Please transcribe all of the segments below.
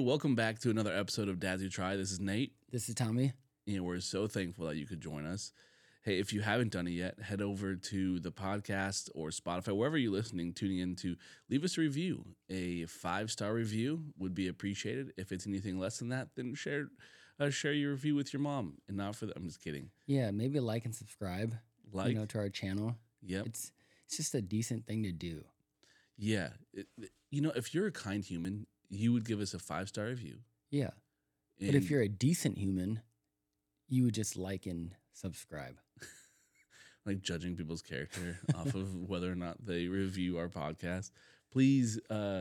welcome back to another episode of Dads Who Try. This is Nate, This is Tommy. and we're so thankful that you could join us. Hey, if you haven't done it yet, head over to the podcast or Spotify, wherever you're listening, tuning in to leave us a review. A 5-star review would be appreciated. If it's anything less than that, then share your review with your mom, and not for I'm just kidding. Yeah, maybe like and subscribe. Like, to our channel. yep, It's just a decent thing to do. yeah. If you're a kind human, you would give us a 5-star review. Yeah. But And if you're a decent human, you would just like and subscribe. like judging people's character off of whether or not they review our podcast, please,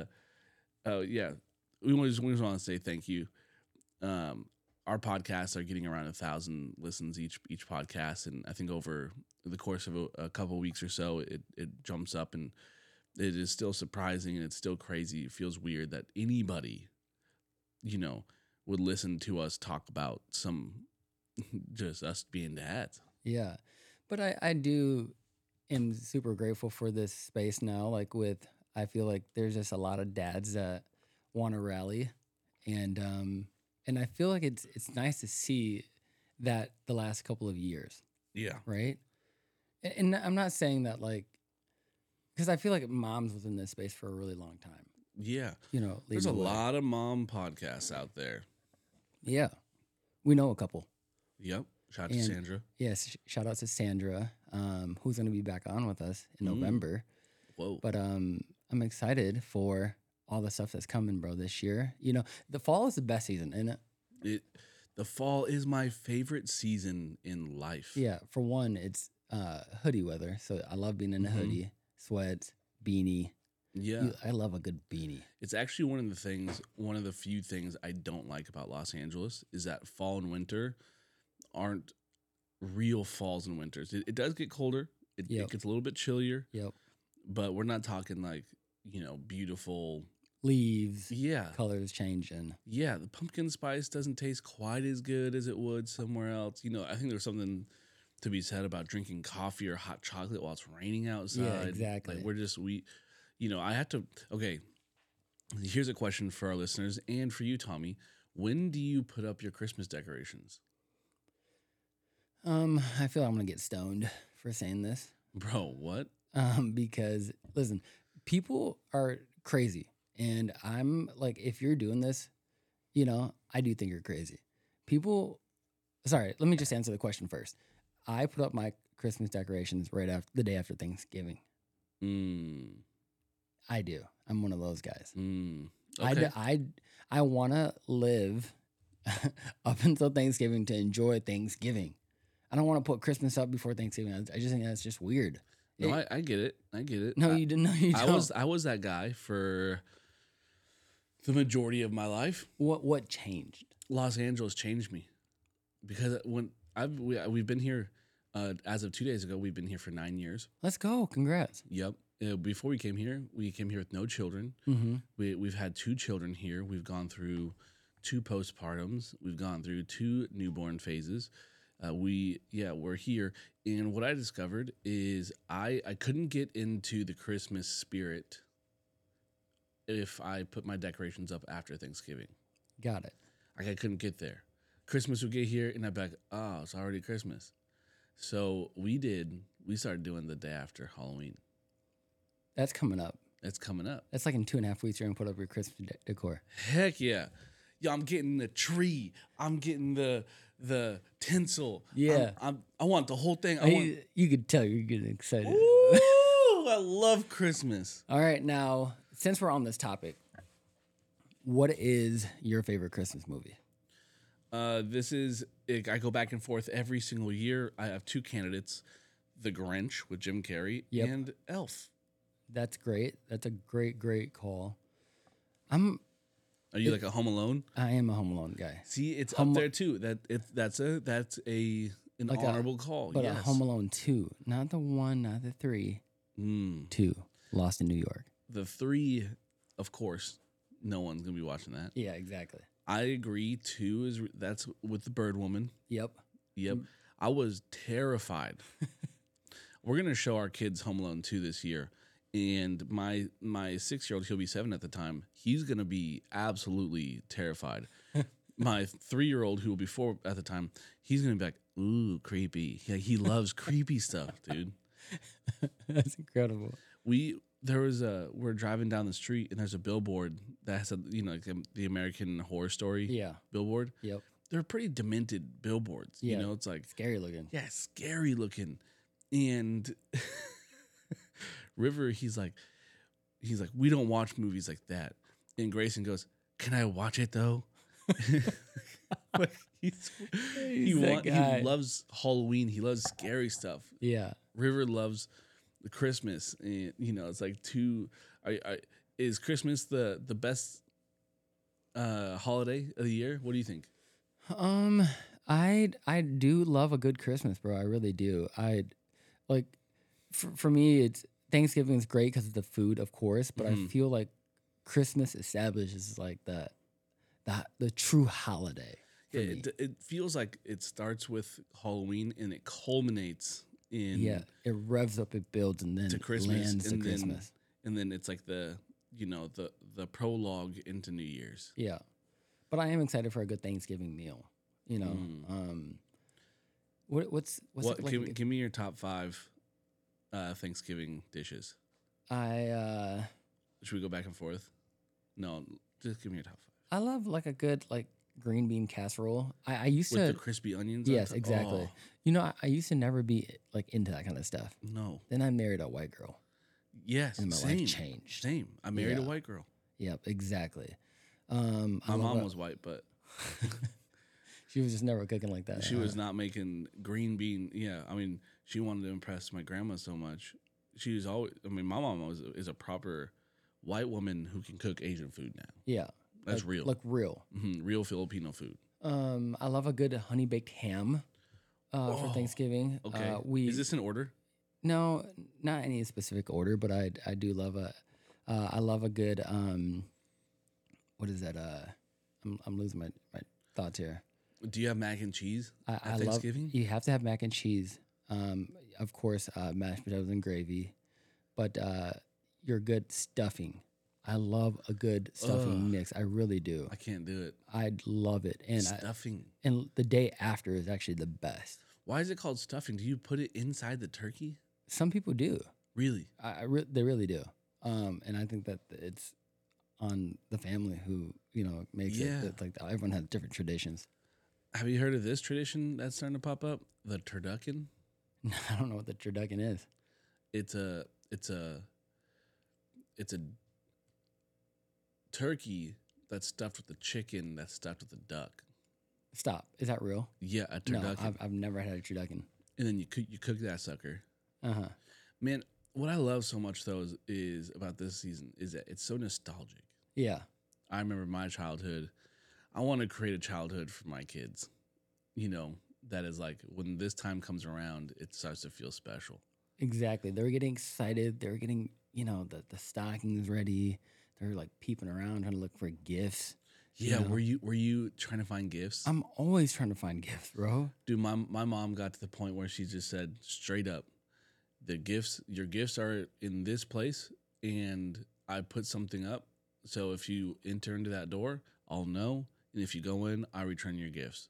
we just want to say thank you. Our podcasts are getting around 1,000 listens each podcast, and I think over the course of a couple of weeks or so, it jumps up, and it is still surprising, and it's still crazy. It feels weird that anybody, would listen to us talk about some just us being dads. Yeah. But I am super grateful for this space now. I feel like there's just a lot of dads that want to rally. And I feel like it's nice to see that the last couple of years, Yeah. right? And I'm not saying that because I feel like moms was in this space for a really long time. Yeah. There's There's a lot of mom podcasts out there. Yeah. We know a couple. Yep. Shout out to And- Sandra. Yes. Shout out to Sandra, who's going to be back on with us in November. Whoa. But I'm excited for all the stuff that's coming, bro, this year. The fall is the best season, isn't it? The fall is my favorite season in life. Yeah. For one, it's hoodie weather. So I love being in a hoodie, sweats, beanie. Yeah. I love a good beanie. It's actually one of the few things I don't like about Los Angeles is that fall and winter aren't real falls and winters. It does get colder. It gets a little bit chillier, Yep. but we're not talking beautiful. Leaves, Yeah. colors changing. Yeah. The pumpkin spice doesn't taste quite as good as it would somewhere else. I think there's something to be said about drinking coffee or hot chocolate while it's raining outside. Yeah, exactly. I have to, okay, here's a question for our listeners and for you, Tommy. When do you put up your Christmas decorations? I feel I'm going to get stoned for saying this. Bro, what? Because listen, people are crazy. And I'm like, if you're doing this, I do think you're crazy. Let me just answer the question first. I put up my Christmas decorations right after the day after Thanksgiving. I do. I'm one of those guys. Okay. I want to live up until Thanksgiving to enjoy Thanksgiving. I don't want to put Christmas up before Thanksgiving. I just think that's just weird. No, I get it. I get it. No, you didn't. No, you don't. I was that guy for the majority of my life. What changed? Los Angeles changed me because we've been here as of 2 days ago. We've been here for 9 years. Let's go. Congrats. Yep. Before we came here with no children. Mm-hmm. We've had 2 children here. We've gone through 2 postpartums. We've gone through 2 newborn phases. We're here. And what I discovered is I couldn't get into the Christmas spirit if I put my decorations up after Thanksgiving. Got it. I couldn't get there. Christmas would get here, and I'd be like, oh, it's already Christmas. So we started doing the day after Halloween. That's coming up. That's coming up. That's like in 2.5 weeks. You're gonna put up your Christmas decor. Heck yeah. Yeah, I'm getting the tree. I'm getting the tinsel. Yeah. I want the whole thing. You could tell you're getting excited. Ooh, I love Christmas. All right, now since we're on this topic, what is your favorite Christmas movie? I go back and forth every single year. I have 2 candidates: The Grinch with Jim Carrey and Elf. That's great. That's a great call. Are you like a Home Alone? I am a Home Alone guy. See, it's up there too. That's an honorable call. But yes. a Home Alone 2, not the 1, not the 3. 2, Lost in New York. The 3, of course, no one's gonna be watching that. Yeah, exactly. I agree. 2 that's with the Bird Woman. Yep. I was terrified. We're gonna show our kids Home Alone 2 this year, And my 6-year-old, he'll be 7 at the time. He's gonna be absolutely terrified. My 3-year-old, who will be 4 at the time, he's gonna be like, "Ooh, creepy." Yeah, he loves creepy stuff, dude. That's incredible. We're driving down the street and there's a billboard that has like the American Horror Story Yeah. billboard. Yep. They're pretty demented billboards. Yeah. It's like Scary looking. yeah, scary looking. And River, he's like, we don't watch movies like that. And Grayson goes, "Can I watch it though?" Like he loves Halloween. He loves scary stuff. Yeah. River loves the Christmas, and it's like is Christmas the best holiday of the year? What do you think? I do love a good Christmas, bro. I really do. I like for me, it's Thanksgiving is great because of the food, of course, but I feel like Christmas establishes like the true holiday. Yeah, it feels like it starts with Halloween and it culminates in it revs up, it builds, and then to Christmas, lands to Christmas. And then it's like the prologue into New Year's. Yeah, but I am excited for a good Thanksgiving meal. What's it like? Give me your top 5 Thanksgiving dishes. Should we go back and forth? No, just give me your top 5. I love like a good like green bean casserole. I used with to the crispy onions. Yes, exactly. Oh. I used to never be like into that kind of stuff. No. Then I married a white girl. Yes, and my life changed. Same. I married a white girl. Yep, exactly. My mom was white, but she was just never cooking like that. She was not making green bean. Yeah, I mean, she wanted to impress my grandma so much. She was always. I mean, my mom is a proper white woman who can cook Asian food now. Yeah, that's real. Like real, real Filipino food. I love a good honey baked ham for Thanksgiving. Okay, is this in order? No, not any specific order, but I do love I love a good what is that? I'm losing my thoughts here. Do you have mac and cheese at Thanksgiving? You have to have mac and cheese. Of course, mashed potatoes and gravy, but your good stuffing. I love a good stuffing mix. I really do. I can't do it. I love it. And stuffing. And the day after is actually the best. Why is it called stuffing? Do you put it inside the turkey? Some people do. Really? They really do. And I think that it's on the family who makes it. Like everyone has different traditions. Have you heard of this tradition that's starting to pop up? The turducken? I don't know what the turducken is. It's a turkey that's stuffed with a chicken that's stuffed with a duck. Stop. Is that real? Yeah, a turducken. No, I've never had a turducken. And then you cook that sucker. Uh-huh. Man, what I love so much though is about this season is that it's so nostalgic. Yeah. I remember my childhood. I want to create a childhood for my kids. That is like when this time comes around, it starts to feel special. Exactly. They were getting excited. They were getting, the stockings ready. They were like peeping around trying to look for gifts. Yeah, were you trying to find gifts? I'm always trying to find gifts, bro. Dude, my mom got to the point where she just said straight up, your gifts are in this place, and I put something up. So if you enter into that door, I'll know, and if you go in, I return your gifts.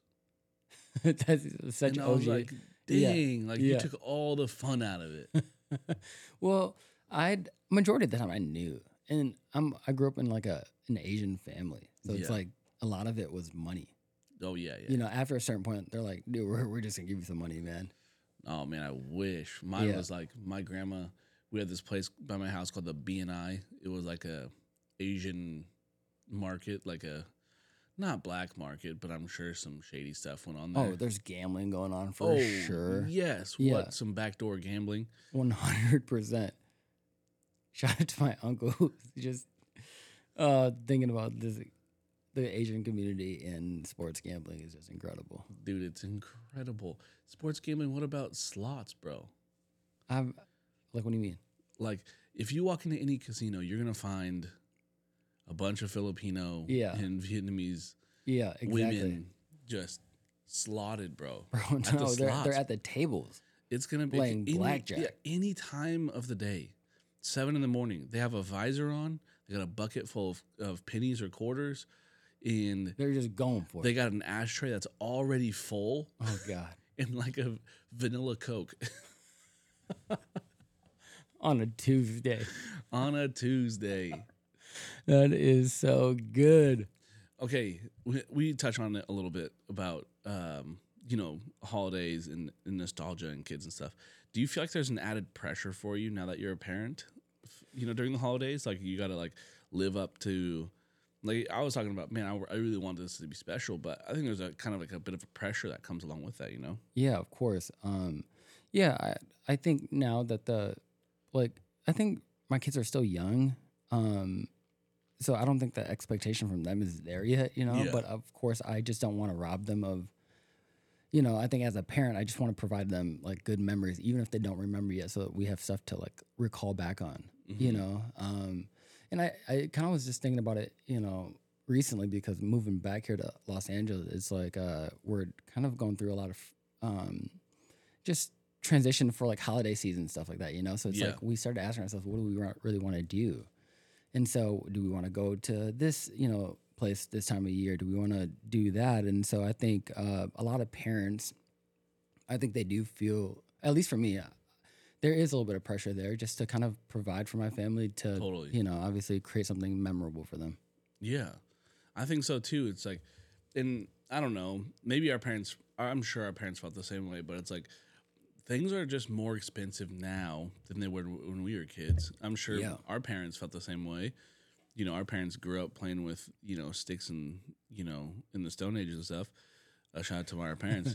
That's such and OG. I was like, dang, you took all the fun out of it. Well, majority of the time I knew, and I grew up in like an Asian family, so it's like a lot of it was money. Oh yeah, yeah. After a certain point, they're like, dude, we're just gonna give you some money, man. Oh man, I wish mine was like my grandma. We had this place by my house called the BNI. It was like a Asian market, like a not black market, but I'm sure some shady stuff went on there. Oh, there's gambling going on for sure. Yes, what some backdoor gambling? 100%. Shout out to my uncle who's just thinking about this. The Asian community in sports gambling is just incredible. Dude, it's incredible. Sports gambling, what about slots, bro? Like, what do you mean? Like, if you walk into any casino, you're going to find a bunch of Filipino and Vietnamese women just slotted, bro. Bro, no, they're at the tables. It's going to be playing blackjack. Any time of the day. 7 in the morning. They have a visor on. They got a bucket full of pennies or quarters, and They're just going for they it. got an ashtray that's already full Oh God. and like a vanilla Coke On a Tuesday. on a Tuesday. That is so good. Okay, we touch on it a little bit about holidays and nostalgia and kids and stuff. Do you feel like there's an added pressure for you now that you're a parent? During the holidays, like you got to like live up to. Like I was talking about, man, I really want this to be special, but I think there's a kind of like a bit of a pressure that comes along with that, Yeah, of course. Yeah, I think now that I think my kids are still young. So I don't think the expectation from them is there yet, Yeah. but of course I just don't want to rob them of, I think as a parent, I just want to provide them like good memories, even if they don't remember yet, so that we have stuff to like recall back on, and I kind of was just thinking about it, recently because moving back here to Los Angeles, it's like, we're kind of going through a lot of, just transition for like holiday season stuff like that, so it's Yeah. like we started asking ourselves, what do we really want to do? And so, do we want to go to this, place this time of year? Do we want to do that? And so, I think a lot of parents, I think they do feel, at least for me, there is a little bit of pressure there just to kind of provide for my family to, Totally. obviously create something memorable for them. Yeah, I think so too. It's like, and I don't know, maybe I'm sure our parents felt the same way, but it's like things are just more expensive now than they were when we were kids. I'm sure Yeah. our parents felt the same way. Our parents grew up playing with, sticks and, in the Stone Ages and stuff. Shout out to our parents.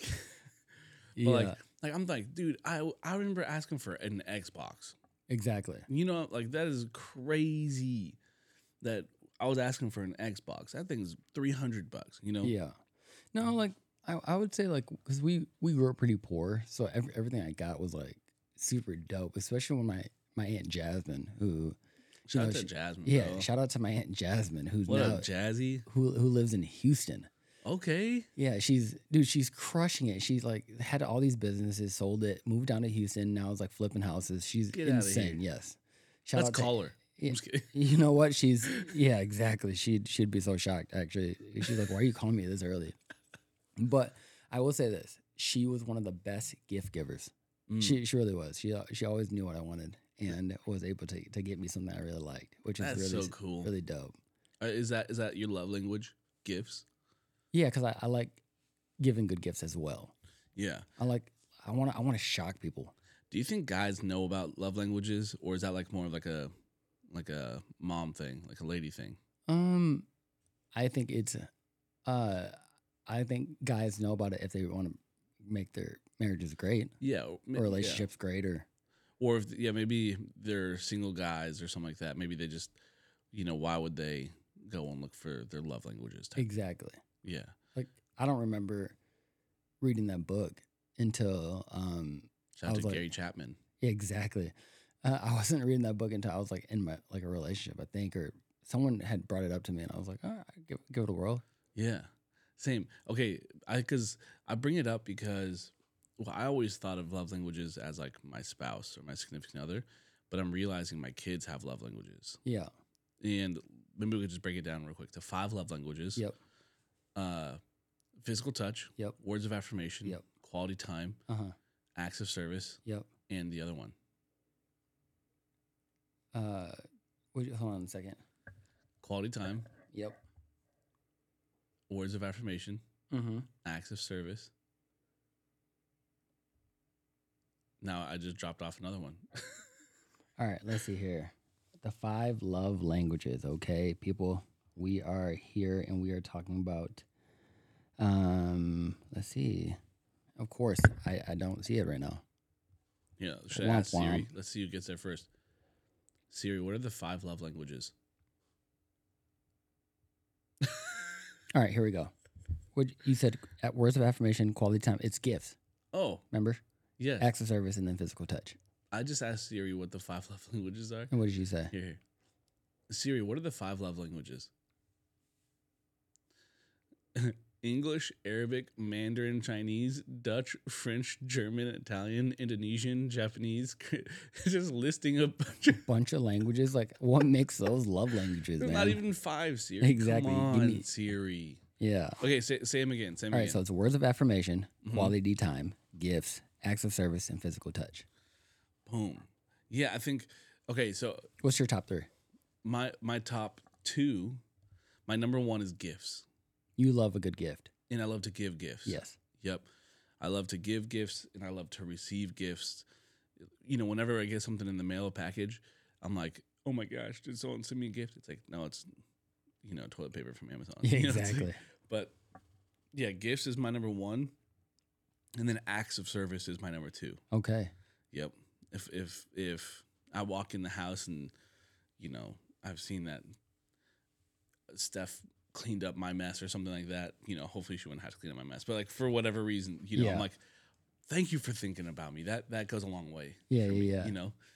Yeah, But I'm like, dude, I remember asking for an Xbox. exactly. Like that is crazy that I was asking for an Xbox. That thing is $300, Yeah. No, like I would say like because we grew up pretty poor, so everything I got was like super dope. Especially when my aunt Jasmine, who Shout out know, to Jasmine, yeah, bro. shout out to my aunt Jasmine, who's What now up, Jazzy? who lives in Houston. Okay. Yeah, she's crushing it. She's like had all these businesses, sold it, moved down to Houston. Now is like flipping houses. She's Get outta insane. here. Yes, shout Let's out to- call her. Yeah, I'm just kidding. you know what? Yeah, exactly. She'd be so shocked. Actually, she's like, "Why are you calling me this early?" But I will say this: she was one of the best gift givers. Mm. She really was. She always knew what I wanted and was able to get me something I really liked, which is That's really so cool. really dope. Is that your love language? Gifts? Yeah, because I like giving good gifts as well. Yeah. I want to shock people. Do you think guys know about love languages, or is that like more of like a mom thing, like a lady thing? I think it's I think guys know about it if they want to make their marriages great Yeah. or relationships great Or if maybe they're single guys or something like that. Maybe they just, why would they go and look for their love languages? exactly. Yeah. Like I don't remember reading that book until Shout out I to was like- Gary Chapman. exactly. I wasn't reading that book until I was like in my like a relationship, I think, or someone had brought it up to me, and I was like, all right, give it a whirl. Yeah. Same. Okay. Because I bring it up because I always thought of love languages as like my spouse or my significant other, but I'm realizing my kids have love languages. Yeah. And maybe we could just break it down real quick to 5 love languages. Yep. Physical touch. Yep. Words of affirmation. Yep. Quality time. Acts of service. Yep. And the other one. Hold on a second. Quality time. Yep. Words of affirmation. Mm-hmm. Acts of service. Now I just dropped off another one. All right, let's see here. The 5 love languages, okay, people. We are here and we are talking about let's see. Of course, I don't see it right now. Yeah, should I Womp ask Siri? womp. Let's see who gets there first. Siri, what are the 5 love languages? All right, here we go. What you said at words of affirmation, quality time, it's gifts. Oh, Remember? yeah. Acts of service and then physical touch. I just asked Siri what the 5 love languages are. And what did you say? Here. Siri, what are the 5 love languages? English, Arabic, Mandarin, Chinese, Dutch, French, German, Italian, Indonesian, Japanese. It's just listing a Bunch of languages. Like, what makes those love languages, There's man? not even 5, Siri. Exactly. Come Give on, me- Siri. Yeah. Okay, say them again. Say them All right. again. So it's words of affirmation, Mhm. quality time, gifts, acts of service, and physical touch. Boom. Yeah, I think. Okay, so What's your top 3? my top 2, my number 1 is gifts, You love a good gift. and I love to give gifts. Yes. Yep. I love to give gifts, and I love to receive gifts. You know, whenever I get something in the mail package, I'm like, oh my gosh, did someone send me a gift? It's like, no, it's, toilet paper from Amazon. Yeah, You know, it's like- exactly. but yeah, gifts is my number 1, and then acts of service is my number 2. Okay. Yep. If I walk in the house and, I've seen that Steph cleaned up my mess or something like that, hopefully she wouldn't have to clean up my mess. But like for whatever reason, Yeah. I'm like, thank you for thinking about me. That goes a long way. Yeah, for me, yeah.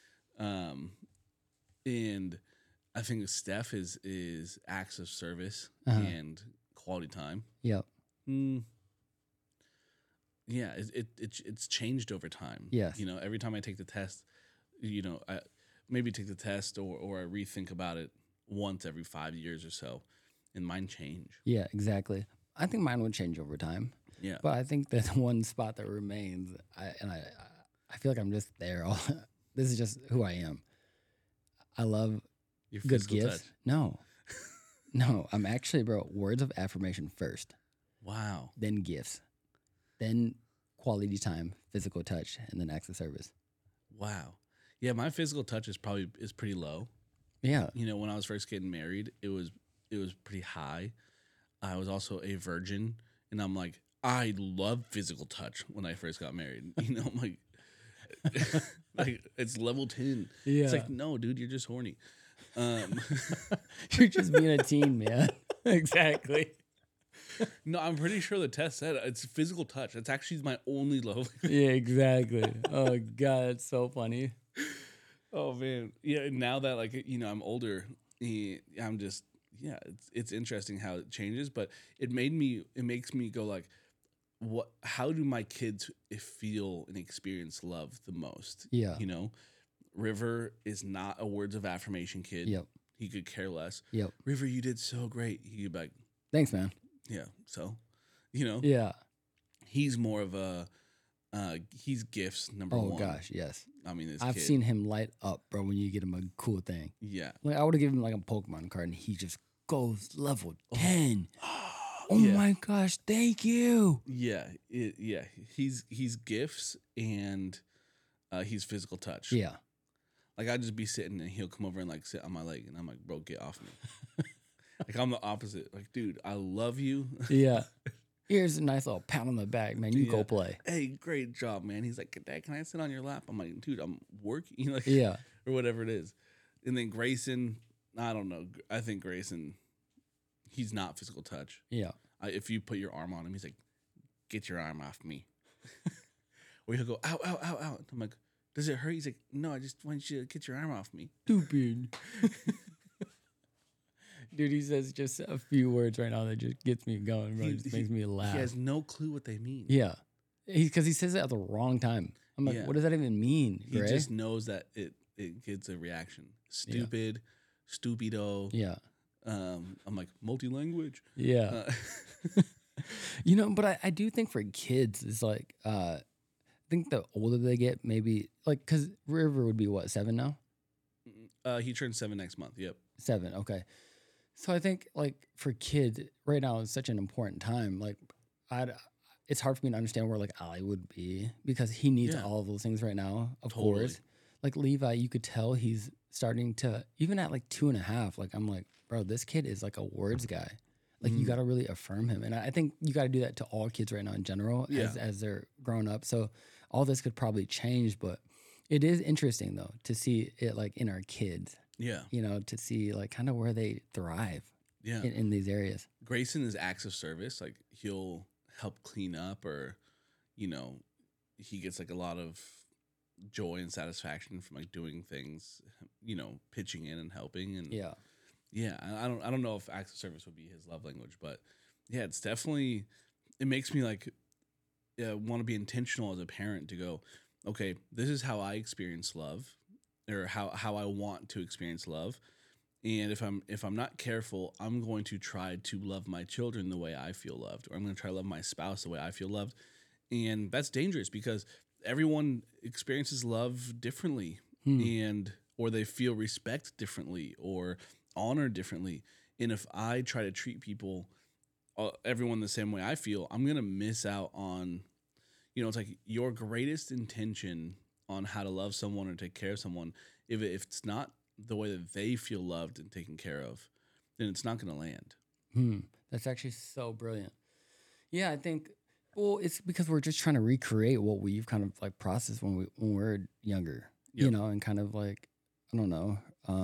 And I think Steph is acts of service Uh-huh. and quality time. Yep. Yeah, it's changed over time. Yes. Every time I take the test, I maybe take the test or I rethink about it once every 5 years or so, and mine change. Yeah, exactly. I think mine would change over time. Yeah. But I think that one spot that remains, I feel like I'm just there. This is just who I am. I love Your good physical gifts. touch. No, I'm actually, bro, words of affirmation first, Wow. then gifts, then quality time, physical touch, and then acts of service. Wow. Yeah, my physical touch is pretty low. Yeah. When I was first getting married, it was pretty high. I was also a virgin, and I'm like, I love physical touch when I first got married. I'm like, like it's level 10. Yeah. It's like, no, dude, you're just horny. You're just being a teen, man. Exactly. No, I'm pretty sure the test said it's physical touch. That's actually my only love. Yeah, exactly. Oh God, that's so funny. Oh man, yeah. Now that I'm older, I'm just It's interesting how it changes, but it makes me go like, what? How do my kids feel and experience love the most? Yeah. River is not a words of affirmation kid. Yep. He could care less. Yep. River, you did so great. He could be like, Thanks, man. yeah. So, yeah. He's more of a he's gifts number Oh one. gosh, yes. I mean, this I've kid, seen him light up, bro, when you get him a cool thing. yeah. Like I would have given him like a Pokemon card and he just goes level 10. Oh Yeah. my gosh, thank you. Yeah, he's gifts and he's physical touch. Yeah. Like I'd just be sitting and he'll come over and like sit on my leg and I'm like, bro, get off me. Like I'm the opposite. Like, dude, I love you. Yeah. Here's a nice little pat on the back, man. You go Yeah. play. Hey, great job, man. He's like, Dad, can I sit on your lap? I'm like, dude, I'm working, like, Yeah. or whatever it is. And then Grayson, I don't know. I think Grayson, he's not physical touch. Yeah. If you put your arm on him, he's like, get your arm off me. Or he'll go, ow, ow, ow, ow. I'm like, does it hurt? He's like, no, I just want you to get your arm off me. Stupid. Dude, he says just a few words right now that just gets me going, bro. It just makes me laugh. He has no clue what they mean. Yeah. Because he says it at the wrong time. I'm like, Yeah. what does that even mean, He Gray? just knows that it gets a reaction. Stupid, stupido. Yeah. I'm like, multi-language. Yeah. But I do think for kids, it's like, I think the older they get, maybe, like, because River would be what, 7 now? He turns 7 next month. Yep. 7, okay. So I think, like, for kids, right now is such an important time. Like, it's hard for me to understand where, like, Ali would be because he needs Yeah. all of those things right now, of Totally. course. Like, Levi, you could tell he's starting to, even at, like, 2.5, like, I'm like, bro, this kid is, like, a words guy. Like, you got to really affirm him. And I think you got to do that to all kids right now in general Yeah. as they're growing up. So all this could probably change, but it is interesting, though, to see it, like, in our kids. Yeah. To see like kind of where they thrive Yeah. in these areas. Grayson is acts of service. Like he'll help clean up or, he gets like a lot of joy and satisfaction from like doing things, pitching in and helping. And Yeah. yeah, I don't know if acts of service would be his love language, but Yeah, it's definitely, it makes me like want to be intentional as a parent to go, okay, this is how I experience love, or how I want to experience love. And if I'm not careful, I'm going to try to love my children the way I feel loved, or I'm going to try to love my spouse the way I feel loved. And that's dangerous because everyone experiences love differently, Hmm. and or they feel respect differently or honor differently. And if I try to treat people, everyone the same way I feel, I'm going to miss out on, it's like your greatest intention on how to love someone or take care of someone. If it's not the way that they feel loved and taken care of, then it's not going to land. Hmm. That's actually so brilliant. Yeah, I think. Well, it's because we're just trying to recreate what we've kind of like processed when we're younger, Yep. and kind of like I don't know.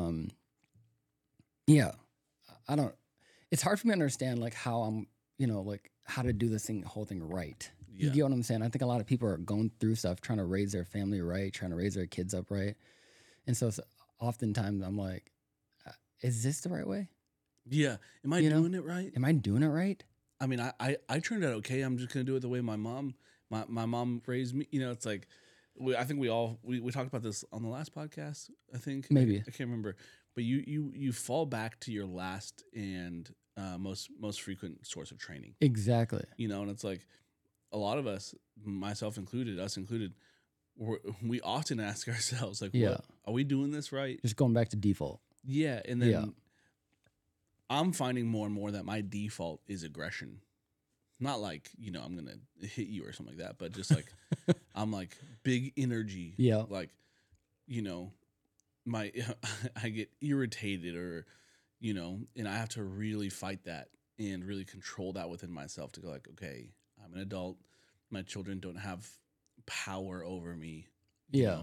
Yeah, I don't. It's hard for me to understand like how I'm, like how to do this whole thing right. You Yeah. get what I'm saying? I think a lot of people are going through stuff, trying to raise their family right, trying to raise their kids up right, and so oftentimes I'm like, is this the right way? Yeah. Am I You know? doing it right? Am I doing it right? I mean, I turned out okay. I'm just gonna do it the way my mom raised me. It's like I think we talked about this on the last podcast. I think Maybe. I can't remember, but you fall back to your last and most frequent source of training. Exactly. And it's like a lot of us, myself included, us included, we often ask ourselves like, Yeah. what are we doing this right? Just going back to default. Yeah, and then Yeah. I'm finding more and more that my default is aggression. Not like, I'm going to hit you or something like that, but just like I'm like big energy. Yeah. Like, my I get irritated or, and I have to really fight that and really control that within myself to go like, okay, I'm an adult. My children don't have power over me. Yeah.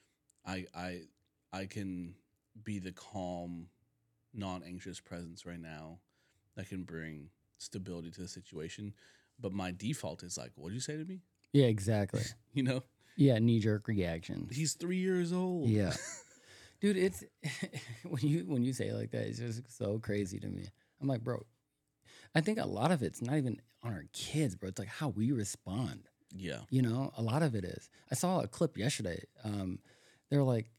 I can be the calm, non-anxious presence right now that can bring stability to the situation. But my default is like, what did you say to me? Yeah, exactly. Yeah, knee-jerk reaction. He's 3 years old. Yeah. Dude, it's when you say it like that, it's just so crazy to me. I'm like, bro, I think a lot of it's not even on our kids, bro. It's like how we respond. Yeah. A lot of it is. I saw a clip yesterday. They were like,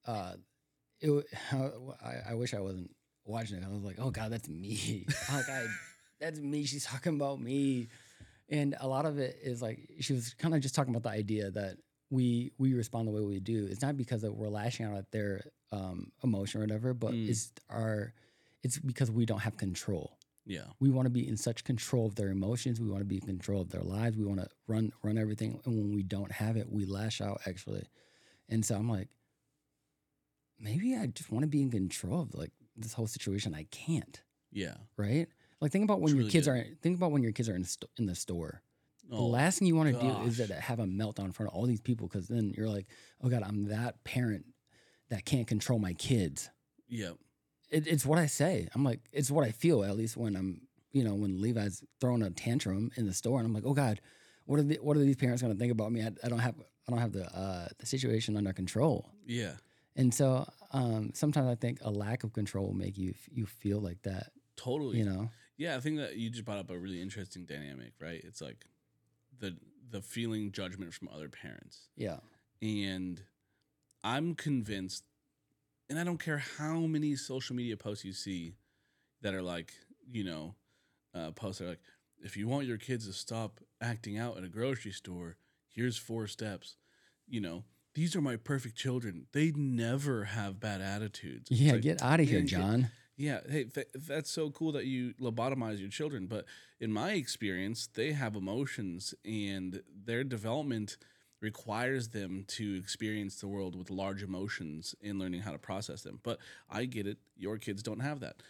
I wish I wasn't watching it. I was like, oh God, that's me. That's me. She's talking about me. And a lot of it is like she was kind of just talking about the idea that we respond the way we do. It's not because we're lashing out at their emotion or whatever, but it's because we don't have control. Yeah. We want to be in such control of their emotions. We want to be in control of their lives. We want to run everything. And when we don't have it, we lash out actually. And so I'm like, maybe I just want to be in control of like this whole situation. I can't. Yeah. Right. Like think about when It's your really kids good. are in the store. The Oh, last thing you want to do is gosh. that have a meltdown in front of all these people because then you're like, oh God, I'm that parent that can't control my kids. Yeah. It's what I say. I'm like, it's what I feel at least when I'm, when Levi's throwing a tantrum in the store, and I'm like, oh God, what are these parents going to think about me? I don't have the situation under control. Yeah. And so sometimes I think a lack of control will make you feel like that. Totally. Yeah, I think that you just brought up a really interesting dynamic, right? It's like the feeling judgment from other parents. Yeah. And I'm convinced, and I don't care how many social media posts you see that are like, posts that are like, if you want your kids to stop acting out at a grocery store, here's 4 steps. These are my perfect children. They never have bad attitudes. It's Yeah, like, get out of here, man, John. yeah, hey, that's so cool that you lobotomize your children. But in my experience, they have emotions, and their development requires them to experience the world with large emotions and learning how to process them. But I get it. Your kids don't have that.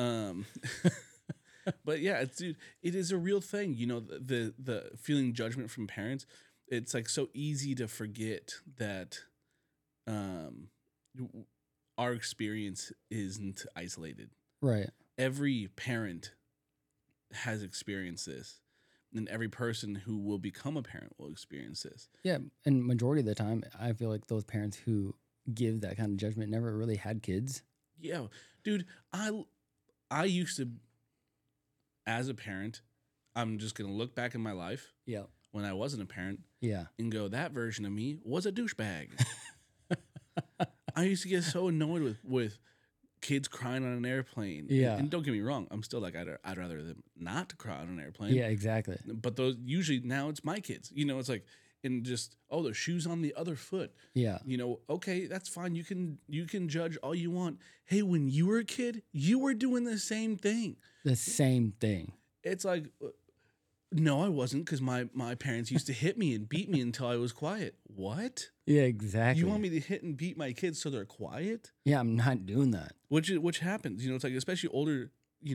But yeah, dude, it is a real thing. The feeling judgment from parents. It's like so easy to forget that our experience isn't isolated. Right. Every parent has experienced this, and every person who will become a parent will experience this. Yeah, and majority of the time, I feel like those parents who give that kind of judgment never really had kids. Yeah, dude, I used to, as a parent, I'm just gonna look back in my life Yeah. when I wasn't a parent Yeah. and go, that version of me was a douchebag. I used to get so annoyed with kids crying on an airplane. Yeah. And don't get me wrong, I'm still like, I'd rather them not to cry on an airplane. Yeah, exactly. But those usually now it's my kids. It's like, and just, oh, the shoe's on the other foot. Yeah. Okay, that's fine. You can judge all you want. Hey, when you were a kid, you were doing the same thing. The same thing. It's like, no, I wasn't, because my parents used to hit me and beat me until I was quiet. What? Yeah, exactly. You want me to hit and beat my kids so they're quiet? Yeah, I'm not doing that. Which happens. It's like, especially older,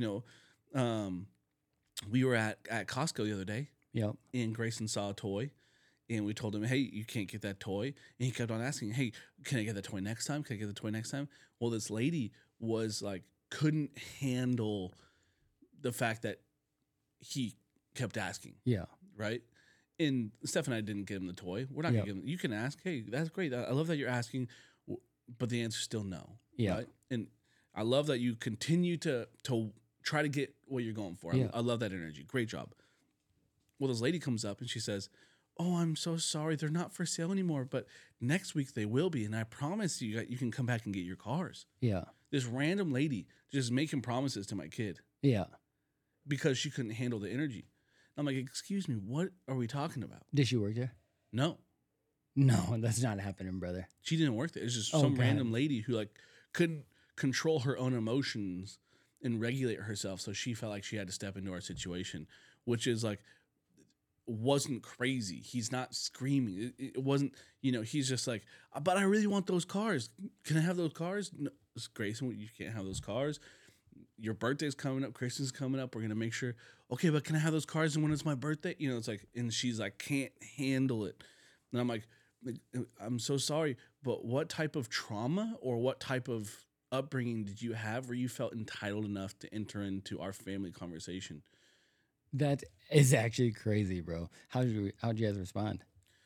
we were at Costco the other day, Yep. and Grayson saw a toy, and we told him, hey, you can't get that toy. And he kept on asking, hey, can I get the toy next time? Can I get the toy next time? Well, this lady was like, couldn't handle the fact that he kept asking, Yeah. right? And Steph and I didn't give him the toy. We're not Yep. going to give him. You can ask, hey, that's great. I love that you're asking, but the answer's still no. Yeah. Right? And I love that you continue to try to get what you're going for. Yeah. I love that energy. Great job. Well, this lady comes up and she says, oh, I'm so sorry. They're not for sale anymore, but next week they will be. And I promise you can come back and get your cars. Yeah. This random lady just making promises to my kid Yeah. because she couldn't handle the energy. I'm like, excuse me, what are we talking about? Did she work there? No, No, that's not happening, brother. she didn't work there. It's just Oh, some God. random lady who like couldn't control her own emotions and regulate herself. So she felt like she had to step into our situation, which is like, wasn't crazy. He's not screaming. It wasn't, he's just like, but I really want those cars. Can I have those cars? No, Grayson, you can't have those cars. Your birthday's coming up. Christmas coming up. We're going to make sure. Okay, but can I have those cars when it's my birthday? It's like, and she's like, can't handle it. And I'm like, I'm so sorry, but what type of trauma or what type of upbringing did you have where you felt entitled enough to enter into our family conversation? That is actually crazy, bro. How'd you guys respond?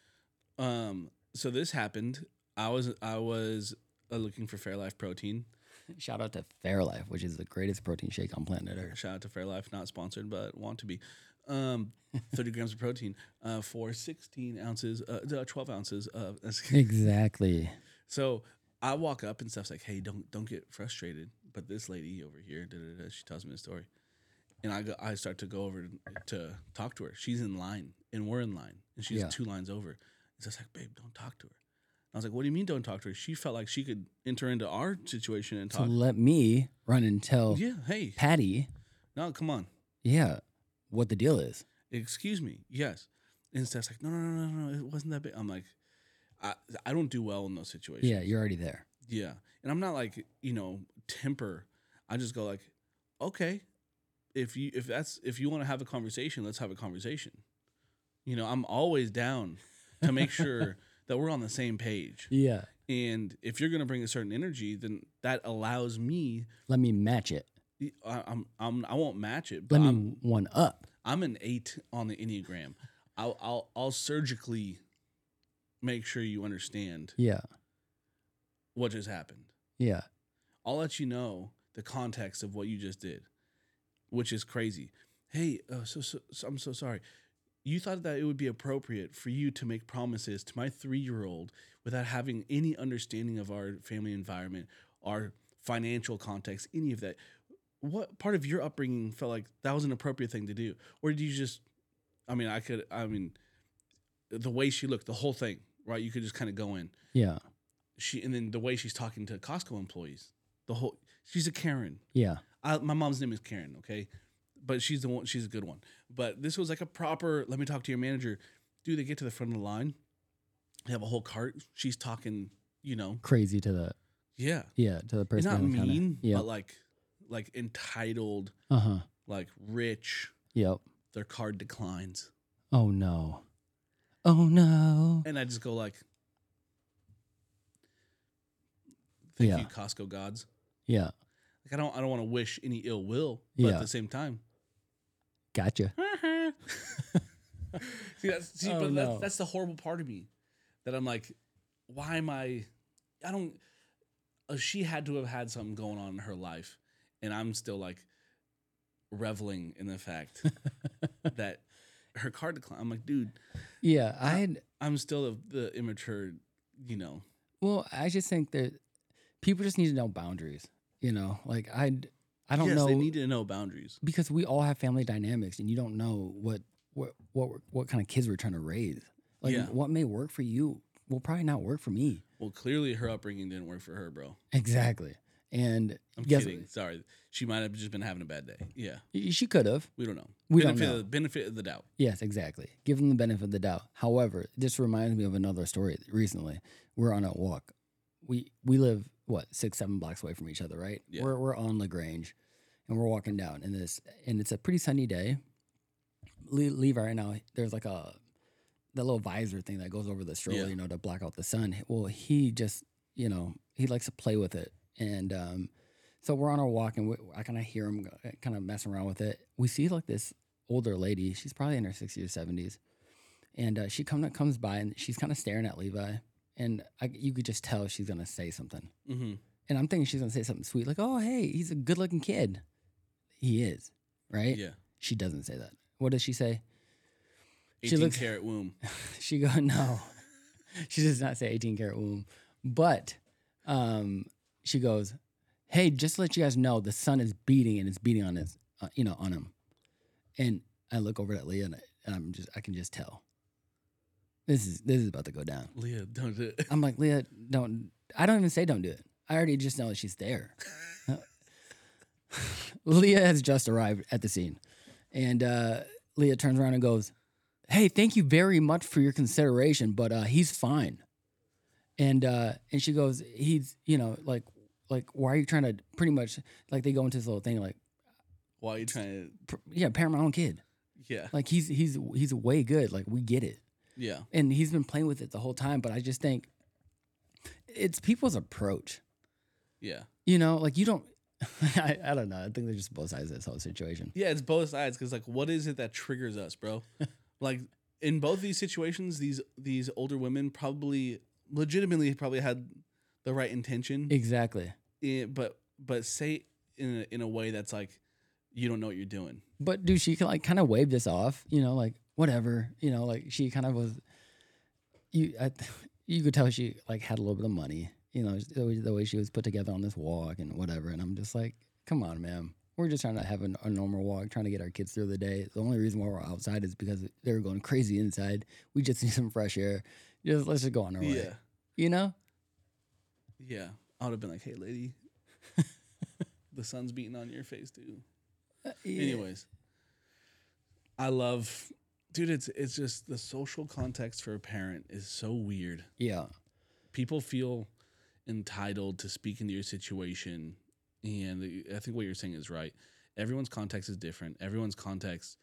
So this happened. I was looking for Fairlife protein. Shout out to Fairlife, which is the greatest protein shake on planet Earth. Shout out to Fairlife, not sponsored, but want to be. 30 grams of protein for 16 ounces, 12 ounces of. Exactly. So I walk up and stuff's like, hey, don't get frustrated. But this lady over here, she tells me the story. And I start to go over to talk to her. She's in line, and we're in line, and she's 2 lines over. And so I was like, babe, don't talk to her. I was like, what do you mean don't talk to her? She felt like she could enter into our situation and So talk. let me run and tell Yeah, hey. Patty, No, come on. yeah, what the deal is. Excuse me. Yes. And Steph's like, no, it wasn't that big. I'm like, I don't do well in those situations. Yeah, you're already there. Yeah. And I'm not like, temper. I just go like, okay, if you want to have a conversation, let's have a conversation. I'm always down to make sure that we're on the same page. Yeah. And if you're going to bring a certain energy, then that allows me. Let me match it. I won't match it. But Let me one up. I'm an 8 on the Enneagram. I'll surgically make sure you understand Yeah. what just happened. Yeah. I'll let you know the context of what you just did, which is crazy. Hey, so I'm so sorry. You thought that it would be appropriate for you to make promises to my 3-year-old without having any understanding of our family environment, our financial context, any of that. What part of your upbringing felt like that was an appropriate thing to do? Or did you just, the way she looked, the whole thing, right? You could just kind of go in. Yeah. And then the way she's talking to Costco employees, she's a Karen. Yeah. My mom's name is Karen, okay? But she's a good one. But this was like a proper, let me talk to your manager. Dude, they get to the front of the line. They have a whole cart. She's talking, Crazy to the Yeah. to the person. It's not on the counter. mean, Yep. but like entitled, Uh-huh. like rich. Yep. Their card declines. Oh no. Oh no. And I just go like, thank Yeah. you, Costco gods. Yeah. Like I don't want to wish any ill will, but Yeah. at the same time. Gotcha. Oh, But no. that's the horrible part of me that I'm like, why am I don't. She had to have had something going on in her life, and I'm still like reveling in the fact that her car declined. I'm like, dude, Yeah, I'm still the immature, well, I just think that people just need to know boundaries. Like I don't yes, know, they need to know boundaries. because we all have family dynamics, and you don't know what kind of kids we're trying to raise. Like Yeah. what may work for you will probably not work for me. Well, clearly her upbringing didn't work for her, bro. Exactly. And I'm guess kidding. Sorry. She might have just been having a bad day. Yeah. she could have. We don't know. We don't know. Benefit of the doubt. Yes, exactly. Give them the benefit of the doubt. However, this reminds me of another story recently. We're on a walk. We live, 6-7 blocks away from each other, right? Yeah. We're on LaGrange, and we're walking down, and it's a pretty sunny day. Levi right now, there's like that little visor thing that goes over the stroller, Yeah. to block out the sun. Well, he just, he likes to play with it, and so we're on our walk, and I kind of hear him kind of messing around with it. We see like this older lady. She's probably in her 60s or 70s, and she comes by, and she's kind of staring at Levi, and you could just tell she's gonna say something. Mm-hmm. And I'm thinking she's gonna say something sweet, like, "Oh, hey, he's a good-looking kid." He is, right? Yeah. She doesn't say that. What does she say? 18-carat womb. She goes, no. She does not say 18-carat womb, but she goes, "Hey, just to let you guys know, the sun is beating, and it's beating on his, on him." And I look over at Leah, and I can just tell this is about to go down. Leah, don't do it. I'm like, Leah, don't. I don't even say don't do it. I already just know that she's there. Leah has just arrived at the scene, and Leah turns around and goes, "Hey, thank you very much for your consideration, but he's fine." And she goes, "He's, like why are you trying to?" Pretty much, like they go into this little thing, like, Why are you trying to? parent my own kid. Yeah. Like he's way good. Like we get it, Yeah. and he's been playing with it the whole time. But I just think it's people's approach. Yeah. Like you don't. I don't know. I think they're just both sides of this whole situation. Yeah, it's both sides because like, what is it that triggers us, bro? Like in both these situations, these older women legitimately had the right intention, Exactly. but say in a way that's like you don't know what you're doing. But dude, she can like kind of wave this off, like whatever, like she kind of was. You could tell she like had a little bit of money, the way she was put together on this walk and whatever. And I'm just like, come on, man. We're just trying to have a normal walk, trying to get our kids through the day. The only reason why we're outside is because they were going crazy inside. We just need some fresh air. Let's just go on our way. Yeah. Yeah. I would have been like, "Hey, lady, the sun's beating on your face too." Yeah. Anyways, I love, dude. It's just the social context for a parent is so weird. Yeah. People feel entitled to speak into your situation, and I think what you're saying is right. Everyone's context is different. Everyone's context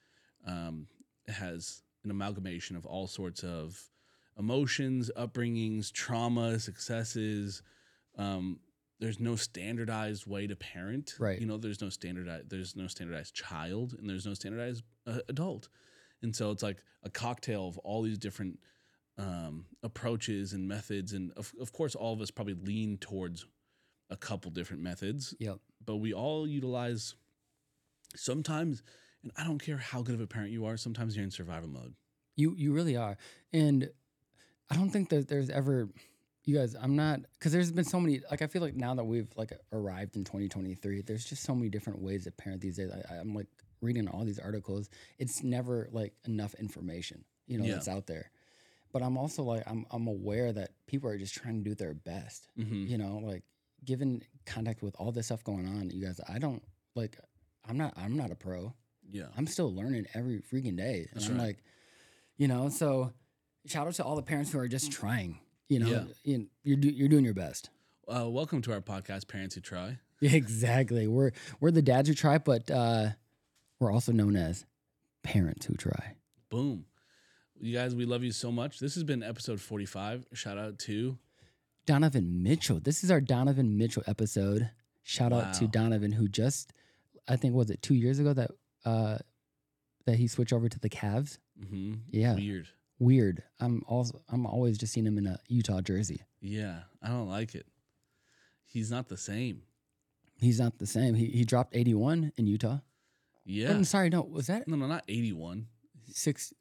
has an amalgamation of all sorts of emotions, upbringings, trauma, successes. There's no standardized way to parent. Right. There's no standardized child, and there's no standardized adult. And so it's like a cocktail of all these different approaches and methods. And of course, all of us probably lean towards a couple different methods. Yep. But we all utilize sometimes, and I don't care how good of a parent you are, sometimes you're in survival mode. You really are. And I don't think that there's ever, you guys, I'm not, because there's been so many, like I feel like now that we've like arrived in 2023, there's just so many different ways to parent these days. I'm like reading all these articles. It's never like enough information, that's out there. But I'm also like, I'm aware that people are just trying to do their best, like given contact with all this stuff going on, you guys, I don't like, I'm not a pro. Yeah. I'm still learning every freaking day. And That's I'm right. like, so shout out to all the parents who are just trying, Yeah. You're doing your best. Welcome to our podcast, Parents Who Try. Exactly. We're the dads who try, but we're also known as parents who try. Boom. You guys, we love you so much. This has been episode 45. Shout out to Donovan Mitchell. This is our Donovan Mitchell episode. Shout out to Donovan, who just, I think, was it 2 years ago that he switched over to the Cavs? Mm-hmm. Yeah. Weird. I'm always just seeing him in a Utah jersey. Yeah, I don't like it. He's not the same. He's not the same. He dropped 81 in Utah. Yeah. I'm sorry, no, was that No, not 81. 6?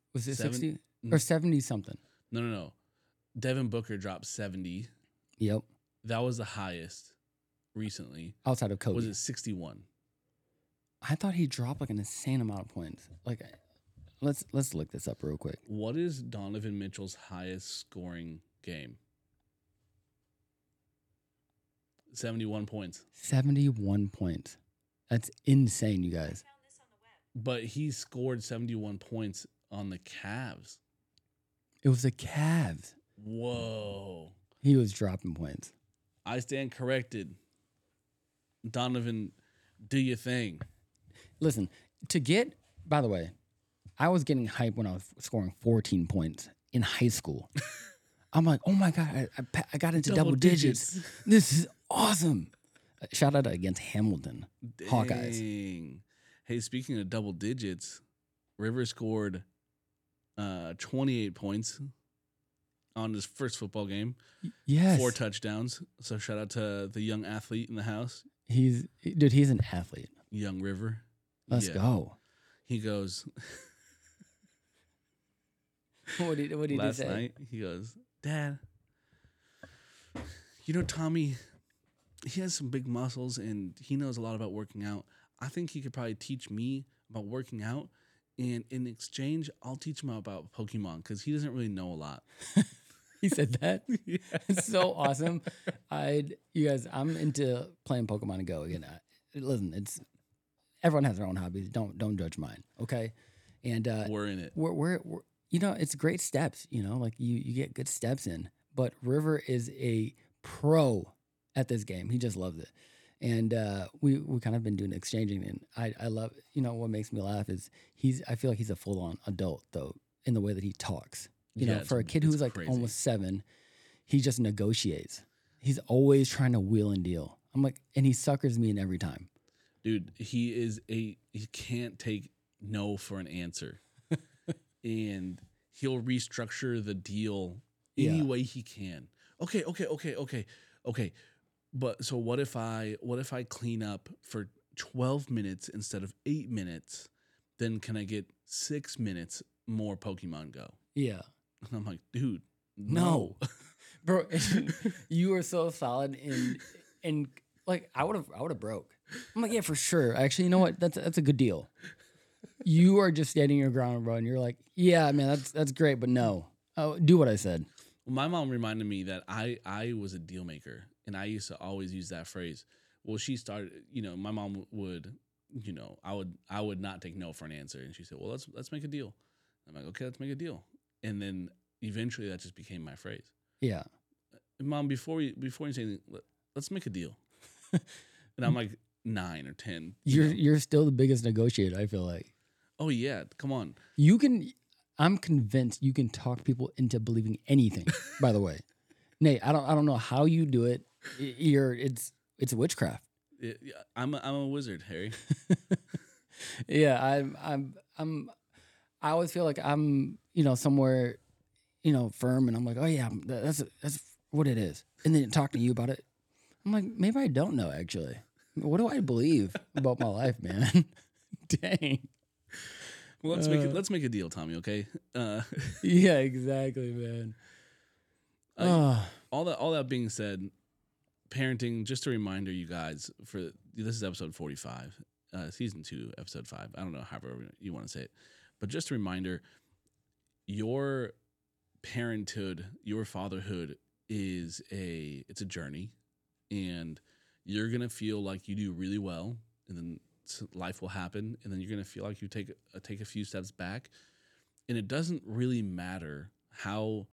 Was it Seven- 60 or 70 something? No. Devin Booker dropped 70. Yep. That was the highest recently. Outside of Kobe. Was it 61? I thought he dropped like an insane amount of points. Like, let's look this up real quick. What is Donovan Mitchell's highest scoring game? 71 points. 71 points. That's insane, you guys. But he scored 71 points on the Cavs. It was the Cavs. Whoa. He was dropping points. I stand corrected. Donovan, do your thing. Listen, by the way, I was getting hyped when I was scoring 14 points in high school. I'm like, oh my God, I got into double digits. This is awesome. Shout out against Hamilton. Hawkeyes. Dang. Hey, speaking of double digits, River scored 28 points on his first football game. Yes. 4 touchdowns. So shout out to the young athlete in the house. He's an athlete. Young River. Let's go. He goes, What did he last say? night, he goes, Dad, you know, Tommy, he has some big muscles and he knows a lot about working out. I think he could probably teach me about working out. And in exchange, I'll teach him about Pokemon because he doesn't really know a lot. He said that. It's so awesome. You guys, I'm into playing Pokemon Go again. Listen, everyone has their own hobbies. Don't judge mine, okay? And We're in it. we're it's great steps. Like you get good steps in. But River is a pro at this game. He just loves it. And we kind of been doing exchanging, and I love, what makes me laugh is I feel like he's a full on adult though in the way that he talks. For a kid who's like crazy. almost 7, he just negotiates. He's always trying to wheel and deal. I'm like, and he suckers me in every time. Dude, he can't take no for an answer. And he'll restructure the deal any way he can. Okay. But so what if I clean up for 12 minutes instead of 8 minutes? Then can I get 6 minutes more Pokemon Go? Yeah. And I'm like, dude, No. Bro, you are so solid in like I would have broke. I'm like, yeah, for sure. Actually, you know what? That's a good deal. You are just standing your ground, bro, and you're like, yeah, man, that's great, but no. Oh, do what I said. Well, my mom reminded me that I was a deal maker, and I used to always use that phrase. Well, she started, my mom would, I would not take no for an answer, and she said, well, let's make a deal. I'm like, okay, let's make a deal. And then eventually that just became my phrase. Yeah. Mom, before you say anything, let's make a deal. And I'm like 9 or 10. You're still the biggest negotiator, I feel like. Oh yeah, come on. I'm convinced you can talk people into believing anything, by the way. Nate, I don't know how you do it. It's witchcraft. I'm a wizard, Harry. Yeah, I always feel like I'm, somewhere, firm, and I'm like, oh yeah, that's what it is. And then talking to you about it, I'm like, maybe I don't know actually. What do I believe about my life, man? Dang. Well, let's make a deal, Tommy. Okay. Yeah, exactly, man. All that being said, parenting. Just a reminder, you guys. This is episode 45, season 2, episode 5. I don't know, however you want to say it, but just a reminder: your parenthood, your fatherhood is it's a journey, and you're gonna feel like you do really well, and then life will happen, and then you're gonna feel like you take a few steps back, and it doesn't really matter how